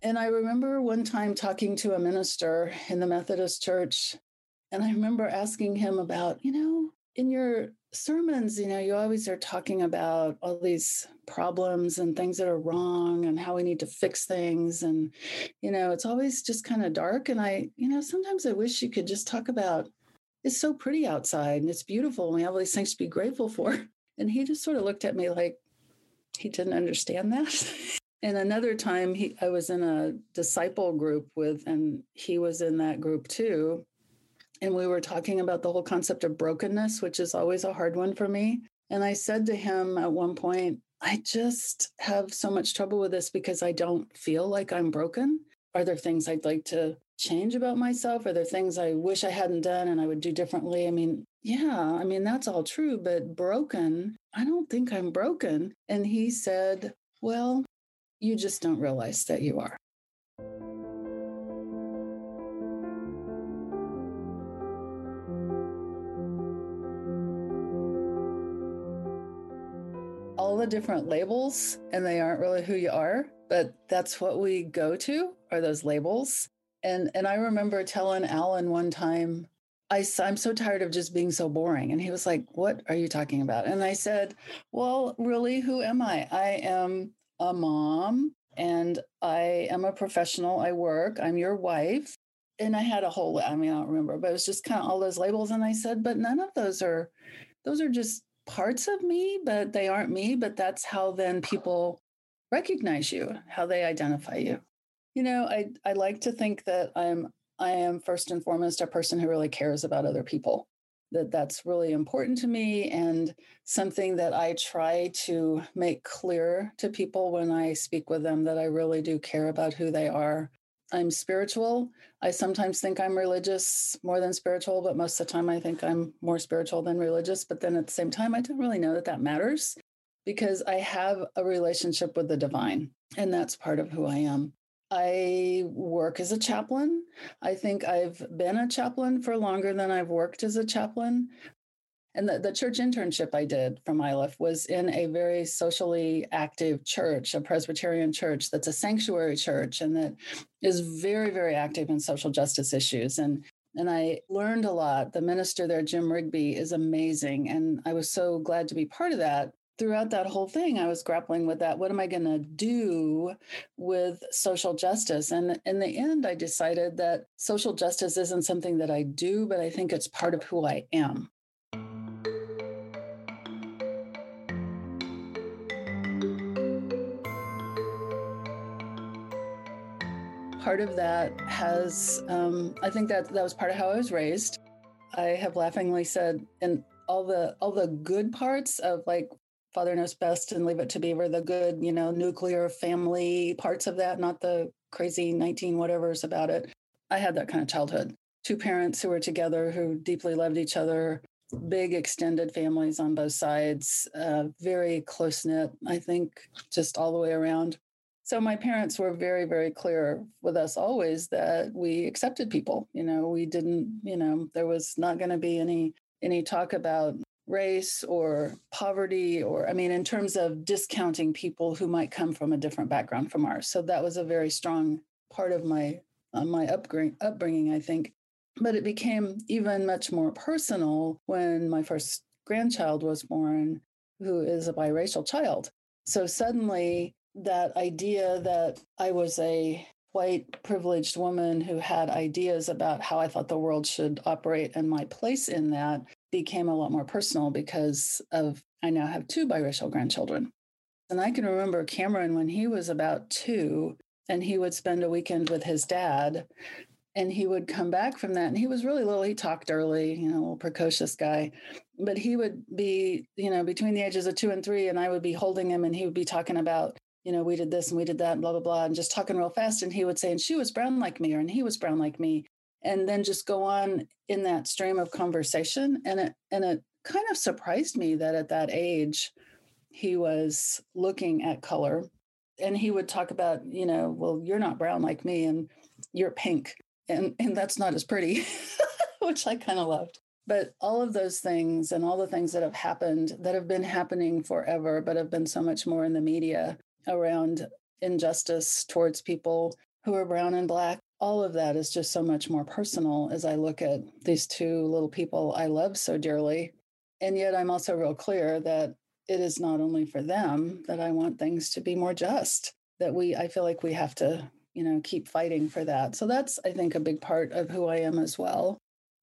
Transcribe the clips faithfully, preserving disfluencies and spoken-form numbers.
And I remember one time talking to a minister in the Methodist church, and I remember asking him about, you know, in your sermons, you know, you always are talking about all these problems and things that are wrong and how we need to fix things. And, you know, it's always just kind of dark. And I, you know, sometimes I wish you could just talk about it's so pretty outside and it's beautiful and we have all these things to be grateful for. And he just sort of looked at me like he didn't understand that. And another time he, I was in a disciple group with, and he was in that group too. And we were talking about the whole concept of brokenness, which is always a hard one for me. And I said to him at one point, I just have so much trouble with this because I don't feel like I'm broken. Are there things I'd like to change about myself? Are there things I wish I hadn't done and I would do differently? I mean, yeah, I mean, that's all true, but broken, I don't think I'm broken. And he said, well, you just don't realize that you are. All the different labels, and they aren't really who you are, but that's what we go to are those labels. And and I remember telling Alan one time, I, I'm so tired of just being so boring. And he was like, what are you talking about? And I said, well, really, who am I? I am a mom and I am a professional. I work. I'm your wife. And I had a whole, I mean, I don't remember, but it was just kind of all those labels. And I said, but none of those are, those are just parts of me, but they aren't me. But that's how then people recognize you, how they identify you. You know, I, I like to think that I'm I am first and foremost a person who really cares about other people, that that's really important to me and something that I try to make clear to people when I speak with them, that I really do care about who they are. I'm spiritual. I sometimes think I'm religious more than spiritual, but most of the time I think I'm more spiritual than religious. But then at the same time, I don't really know that that matters because I have a relationship with the divine, and that's part of who I am. I work as a chaplain. I think I've been a chaplain for longer than I've worked as a chaplain. And the, the church internship I did from I L F was in a very socially active church, a Presbyterian church that's a sanctuary church and that is very, very active in social justice issues. And and I learned a lot. The minister there, Jim Rigby, is amazing. And I was so glad to be part of that. Throughout that whole thing, I was grappling with that. What am I going to do with social justice? And in the end, I decided that social justice isn't something that I do, but I think it's part of who I am. Part of that has, um, I think that that was part of how I was raised. I have laughingly said, and all the all the good parts of like Father Knows Best and Leave It to Beaver, the good, you know, nuclear family parts of that, not the crazy nineteen whatevers about it. I had that kind of childhood. Two parents who were together, who deeply loved each other, big extended families on both sides, uh, very close-knit, I think, just all the way around. So my parents were very, very clear with us always that we accepted people. You know, we didn't, you know, there was not going to be any any talk about race or poverty or, I mean, in terms of discounting people who might come from a different background from ours. So that was a very strong part of my uh, my upbringing, upbringing, I think. But it became even much more personal when my first grandchild was born, who is a biracial child. So suddenly that idea that I was a white privileged woman who had ideas about how I thought the world should operate and my place in that became a lot more personal because of, I now have two biracial grandchildren. And I can remember Cameron when he was about two and he would spend a weekend with his dad and he would come back from that. And he was really little. He talked early, you know, a little precocious guy, but he would be, you know, between the ages of two and three and I would be holding him and he would be talking about, you know, we did this and we did that and blah, blah, blah, and just talking real fast. And he would say, and she was brown like me, or and he was brown like me. And then just go on in that stream of conversation. And it, and it kind of surprised me that at that age, he was looking at color and he would talk about, you know, well, you're not brown like me and you're pink. And, and that's not as pretty, which I kind of loved. But all of those things and all the things that have happened that have been happening forever, but have been so much more in the media around injustice towards people who are brown and Black. All of that is just so much more personal as I look at these two little people I love so dearly. And yet I'm also real clear that it is not only for them that I want things to be more just, that we, I feel like we have to, you know, keep fighting for that. So that's, I think, a big part of who I am as well.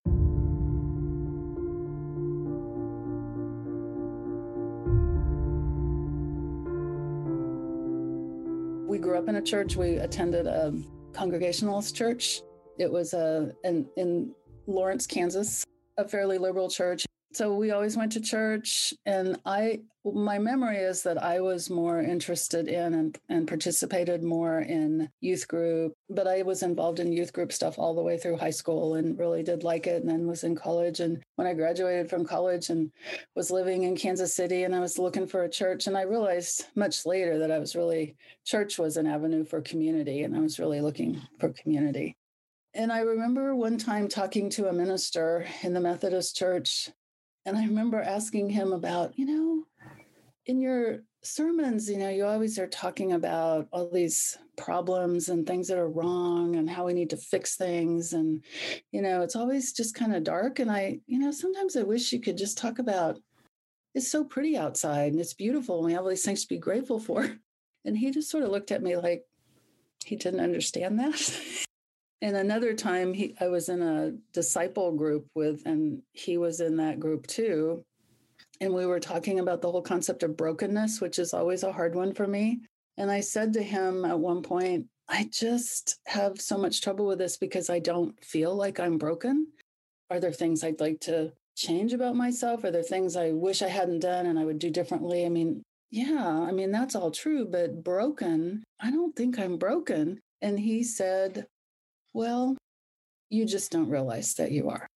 We grew up in a church. We attended a Congregationalist church. It was a, in, in Lawrence, Kansas, a fairly liberal church. So we always went to church, and I, my memory is that I was more interested in and, and participated more in youth group, but I was involved in youth group stuff all the way through high school and really did like it, and then was in college. And when I graduated from college and was living in Kansas City, and I was looking for a church, and I realized much later that I was really, church was an avenue for community, and I was really looking for community. And I remember one time talking to a minister in the Methodist church, and I remember asking him about, you know, in your sermons, you know, you always are talking about all these problems and things that are wrong and how we need to fix things. And, you know, it's always just kind of dark. And I, you know, sometimes I wish you could just talk about, it's so pretty outside and it's beautiful, and we have all these things to be grateful for. And he just sort of looked at me like he didn't understand that. And another time he, I was in a disciple group with, and he was in that group too. And we were talking about the whole concept of brokenness, which is always a hard one for me. And I said to him at one point, I just have so much trouble with this because I don't feel like I'm broken. Are there things I'd like to change about myself? Are there things I wish I hadn't done and I would do differently? I mean, yeah, I mean, that's all true, but broken, I don't think I'm broken. And he said, well, you just don't realize that you are.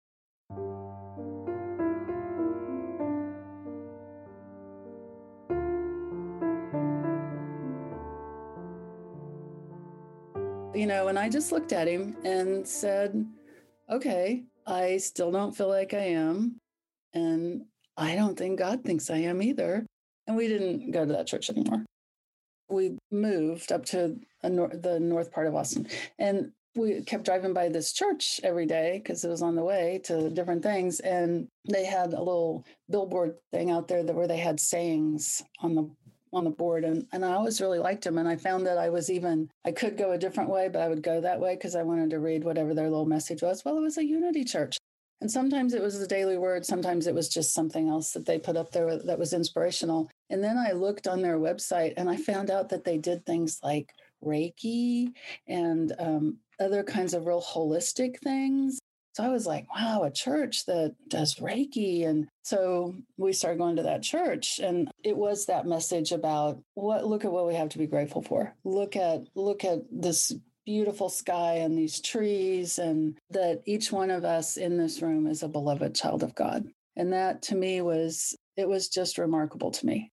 You know, and I just looked at him and said, okay, I still don't feel like I am. And I don't think God thinks I am either. And we didn't go to that church anymore. We moved up to a nor- the north part of Austin. And we kept driving by this church every day because it was on the way to different things. And they had a little billboard thing out there that where they had sayings on the on the board. And, and I always really liked them. And I found that I was even, I could go a different way, but I would go that way because I wanted to read whatever their little message was. Well, it was a unity church. And sometimes it was the daily word. Sometimes it was just something else that they put up there that was inspirational. And then I looked on their website and I found out that they did things like Reiki and um, other kinds of real holistic things. So I was like, wow, a church that does Reiki. And so we started going to that church. And it was that message about what, look at what we have to be grateful for. Look at, look at this beautiful sky and these trees, and that each one of us in this room is a beloved child of God. And that to me was, it was just remarkable to me.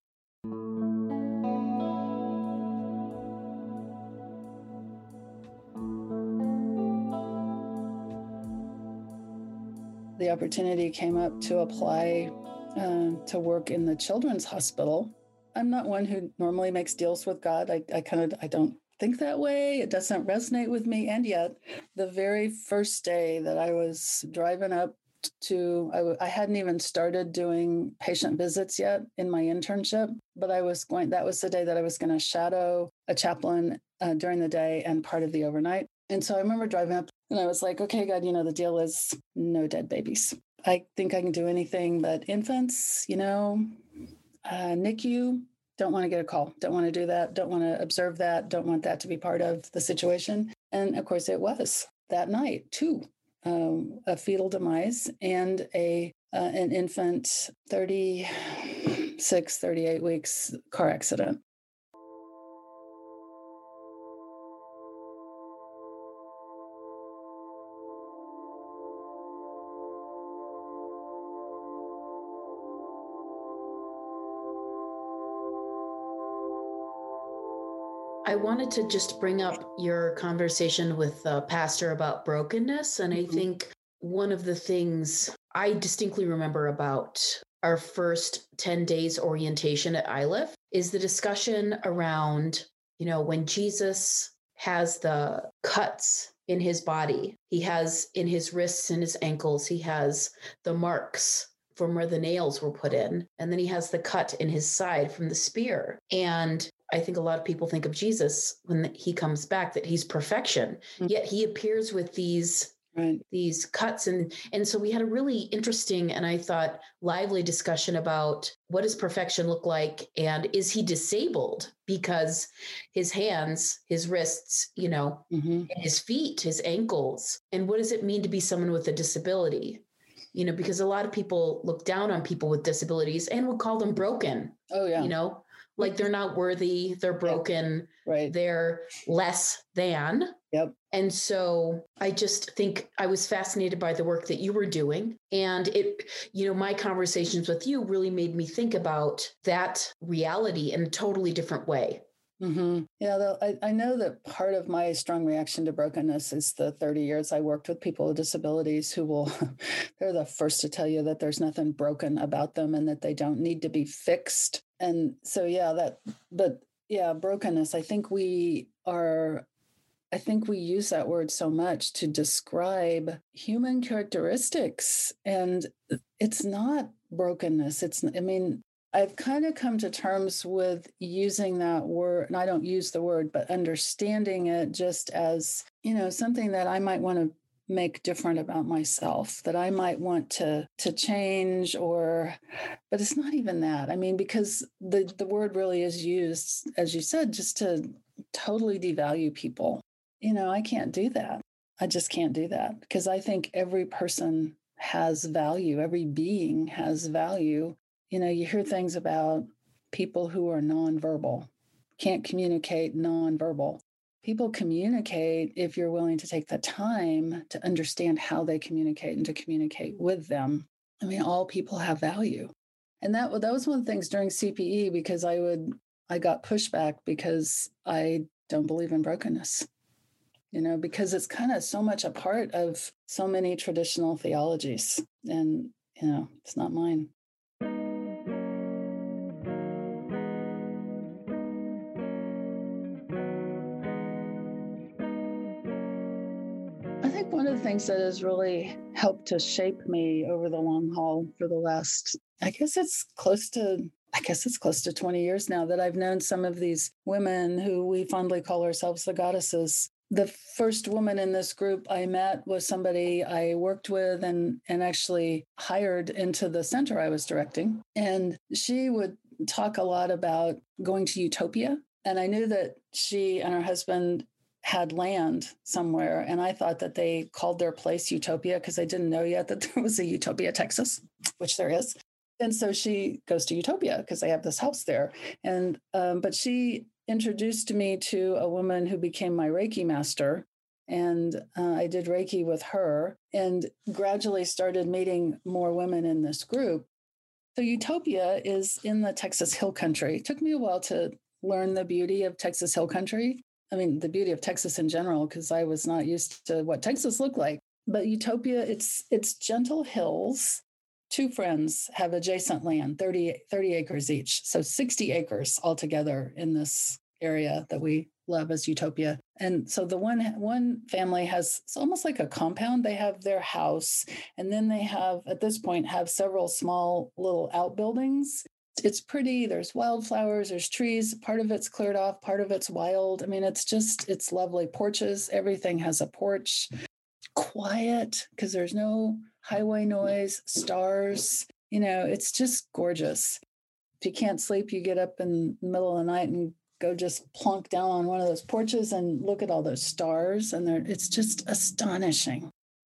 The opportunity came up to apply uh, to work in the children's hospital. I'm not one who normally makes deals with God. I, I kind of, I don't think that way. It doesn't resonate with me. And yet, the very first day that I was driving up to, I, w- I hadn't even started doing patient visits yet in my internship, but I was going, that was the day that I was going to shadow a chaplain uh, during the day and part of the overnight. And so I remember driving up and I was like, okay, God, you know, the deal is no dead babies. I think I can do anything but infants, you know, uh, N I C U. Don't want to get a call. Don't want to do that. Don't want to observe that. Don't want that to be part of the situation. And of course, it was that night, too. Um, a fetal demise and a uh, an infant thirty-six, thirty-eight weeks car accident. I wanted to just bring up your conversation with uh, Pastor about brokenness. And I think one of the things I distinctly remember about our first ten days orientation at I L I F is the discussion around, you know, when Jesus has the cuts in his body. He has in his wrists and his ankles, he has the marks from where the nails were put in. And then he has the cut in his side from the spear. And I think a lot of people think of Jesus when he comes back, that he's perfection, mm-hmm. yet he appears with these Right. these cuts. And, and so we had a really interesting and I thought lively discussion about what does perfection look like? And is he disabled because his hands, his wrists, you know, mm-hmm. his feet, his ankles, and what does it mean to be someone with a disability? You know, because a lot of people look down on people with disabilities and would call them broken. Oh, yeah. You know, like they're not worthy, they're broken, yeah. Right. They're less than. Yep. And so I just think I was fascinated by the work that you were doing. And it, you know, my conversations with you really made me think about that reality in a totally different way. Mm-hmm. Yeah, though, I, I know that part of my strong reaction to brokenness is the thirty years I worked with people with disabilities who will, they're the first to tell you that there's nothing broken about them and that they don't need to be fixed. And so, yeah, that, but yeah, brokenness, I think we are, I think we use that word so much to describe human characteristics, and it's not brokenness. It's, I mean, I've kind of come to terms with using that word, and I don't use the word, but understanding it just as, you know, something that I might want to make different about myself, that I might want to to change, or, but it's not even that. I mean, because the, the word really is used, as you said, just to totally devalue people. You know, I can't do that. I just can't do that because I think every person has value. Every being has value. You know, you hear things about people who are nonverbal, can't communicate nonverbal. People communicate if you're willing to take the time to understand how they communicate and to communicate with them. I mean, all people have value. And that, that was one of the things during C P E, because I would, I got pushback because I don't believe in brokenness. You know, because it's kind of so much a part of so many traditional theologies. And, you know, it's not mine. I think one of the things that has really helped to shape me over the long haul for the last, I guess it's close to, I guess it's close to twenty years now that I've known some of these women who we fondly call ourselves the goddesses. The first woman in this group I met was somebody I worked with and, and actually hired into the center I was directing. And she would talk a lot about going to Utopia. And I knew that she and her husband had land somewhere. And I thought that they called their place Utopia because I didn't know yet that there was a Utopia, Texas, which there is. And so she goes to Utopia because they have this house there. And um, but she introduced me to a woman who became my Reiki master. And uh, I did Reiki with her and gradually started meeting more women in this group. So Utopia is in the Texas Hill Country. It took me a while to learn the beauty of Texas Hill Country. I mean, the beauty of Texas in general, because I was not used to what Texas looked like. But Utopia, it's it's gentle hills. Two friends have adjacent land, thirty, thirty acres each. So sixty acres altogether in this area that we love as Utopia. And so the one, one family has, it's almost like a compound. They have their house. And then they have, at this point, have several small little outbuildings. It's pretty. There's wildflowers, there's trees. Part of it's cleared off. Part of it's wild. I mean, it's just, it's lovely. Porches. Everything has a porch. Quiet because there's no highway noise, stars. You know, it's just gorgeous. If you can't sleep, you get up in the middle of the night and go just plunk down on one of those porches and look at all those stars. And it's just astonishing.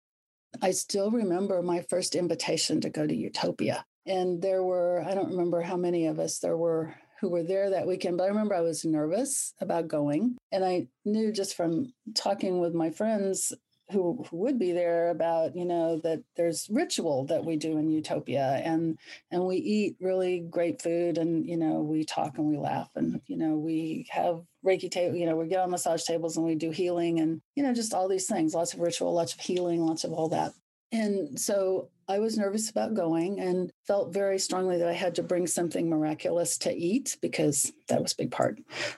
I still remember my first invitation to go to Utopia. And there were, I don't remember how many of us there were who were there that weekend, but I remember I was nervous about going. And I knew just from talking with my friends who, who would be there about, you know, that there's ritual that we do in Utopia, and and we eat really great food, and, you know, we talk and we laugh, and, you know, we have Reiki table, you know, we get on massage tables and we do healing, and, you know, just all these things, lots of ritual, lots of healing, lots of all that. And so I was nervous about going and felt very strongly that I had to bring something miraculous to eat because that was a big part.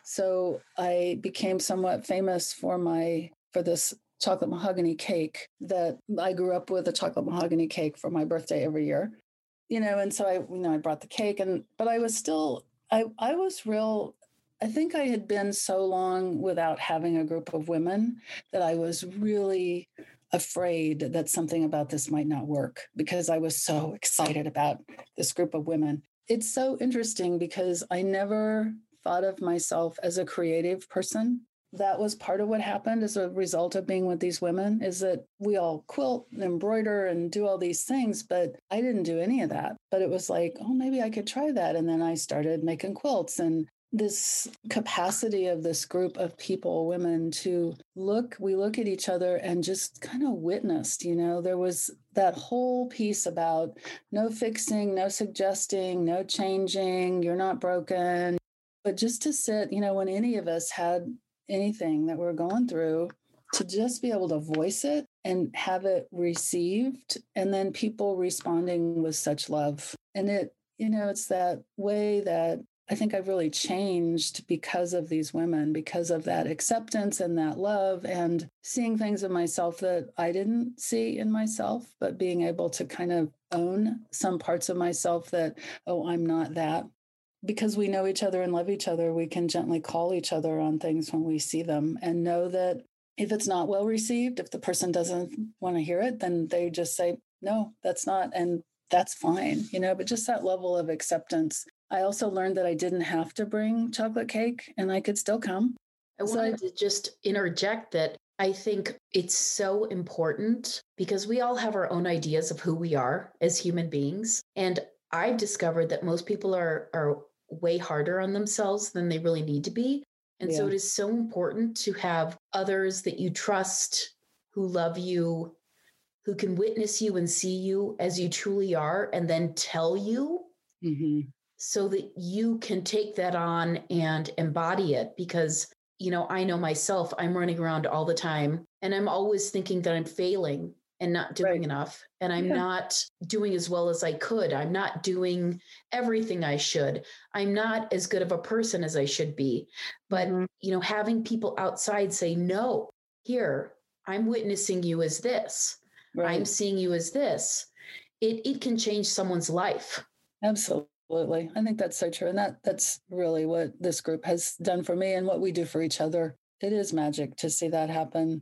So I became somewhat famous for my, for this chocolate mahogany cake that I grew up with, a chocolate mahogany cake for my birthday every year, you know, and so I, you know, I brought the cake and, but I was still, I, I was real, I think I had been so long without having a group of women that I was really afraid that something about this might not work because I was so excited about this group of women. It's so interesting because I never thought of myself as a creative person. That was part of what happened as a result of being with these women, is that we all quilt and embroider and do all these things, but I didn't do any of that. But it was like, oh, maybe I could try that. And then I started making quilts, and this capacity of this group of people, women, to look, we look at each other and just kind of witnessed, you know, there was that whole piece about no fixing, no suggesting, no changing, you're not broken. But just to sit, you know, when any of us had anything that we're going through, to just be able to voice it and have it received, and then people responding with such love. And it, you know, it's that way that I think I've really changed because of these women, because of that acceptance and that love, and seeing things in myself that I didn't see in myself, but being able to kind of own some parts of myself that, oh, I'm not that. Because we know each other and love each other, we can gently call each other on things when we see them and know that if it's not well received, if the person doesn't want to hear it, then they just say, no, that's not, and that's fine, you know, but just that level of acceptance. I also learned that I didn't have to bring chocolate cake and I could still come. I So wanted I, to just interject that I think it's so important because we all have our own ideas of who we are as human beings. And I've discovered that most people are, are way harder on themselves than they really need to be. And yeah. so it is so important to have others that you trust, who love you, who can witness you and see you as you truly are, and then tell you. Mm-hmm. So that you can take that on and embody it. Because, you know, I know myself, I'm running around all the time and I'm always thinking that I'm failing and not doing right. enough. And I'm yeah. not doing as well as I could. I'm not doing everything I should. I'm not as good of a person as I should be. But, mm-hmm. you know, having people outside say, no, here, I'm witnessing you as this. Right. I'm seeing you as this. It, it can change someone's life. Absolutely. Absolutely. I think that's so true. And that that's really what this group has done for me and what we do for each other. It is magic to see that happen.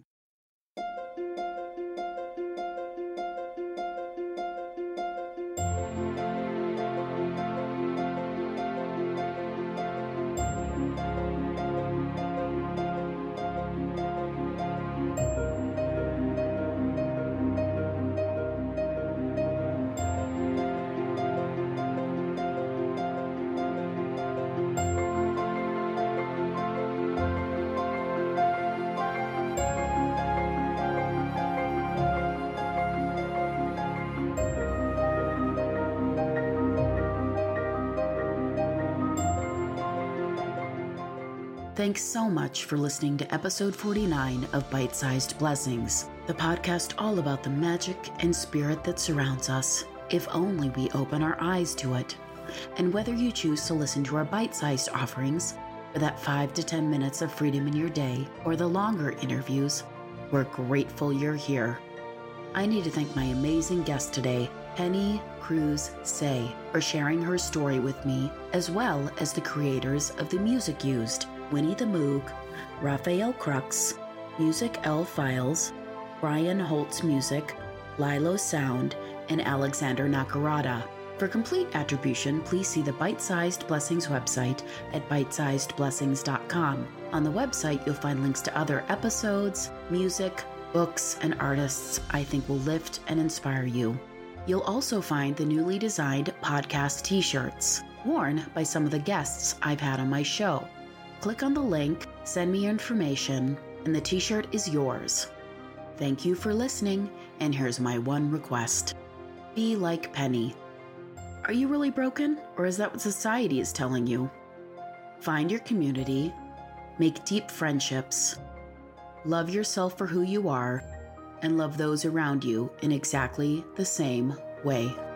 Thanks so much for listening to episode forty-nine of Bite-Sized Blessings, the podcast all about the magic and spirit that surrounds us, if only we open our eyes to it. And whether you choose to listen to our bite-sized offerings, for that five to ten minutes of freedom in your day, or the longer interviews, we're grateful you're here. I need to thank my amazing guest today, Penny Cruz Say, for sharing her story with me, as well as the creators of the music used, Winnie the Moog, Raphael Crux, Music L Files, Brian Holtz Music, Lilo Sound, and Alexander Nakarada. For complete attribution, please see the Bite-Sized Blessings website at bite sized blessings dot com. On the website, you'll find links to other episodes, music, books, and artists I think will lift and inspire you. You'll also find the newly designed podcast t-shirts, worn by some of the guests I've had on my show. Click on the link, send me your information, and the t-shirt is yours. Thank you for listening, and here's my one request. Be like Penny. Are you really broken, or is that what society is telling you? Find your community, make deep friendships, love yourself for who you are, and love those around you in exactly the same way.